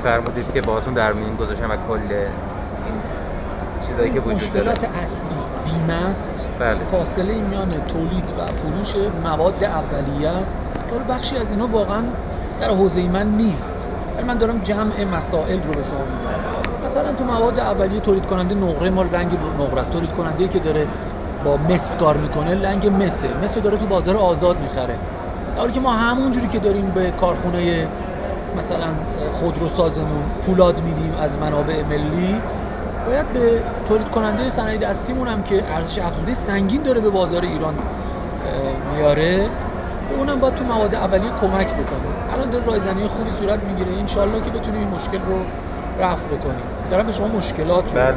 فرمودید که باهاتون در میون گذاشتن و کل این چیزایی که وجود داره. مشکلات اصلی بیمه است. بله. فاصله میان تولید و فروش مواد اولیه است که بخشی از اینا واقعا در حوزه من نیست، ولی من دارم جمع مسائل رو به شما میگم. مثلا تو مواد اولیه تولید کننده نقره مال رنگ نقره است، تولید کننده که داره با مس کار میکنه لنگ مس داره تو بازار آزاد میخره، در حالی که ما همونجوری که داریم به کارخونه مثلا خودروسازمون فولاد میدیم از منابع ملی، باید به تولید کننده صنایع دستیمون هم که ارزش افزوده سنگین داره به بازار ایران میاره، به اونم باید تو مواد اولیه کمک بکنیم. الان داره رایزنی خوبی صورت میگیره، انشالله که بتونیم این مشکل رو رفع بکنیم. دارم به شما مشکلات رو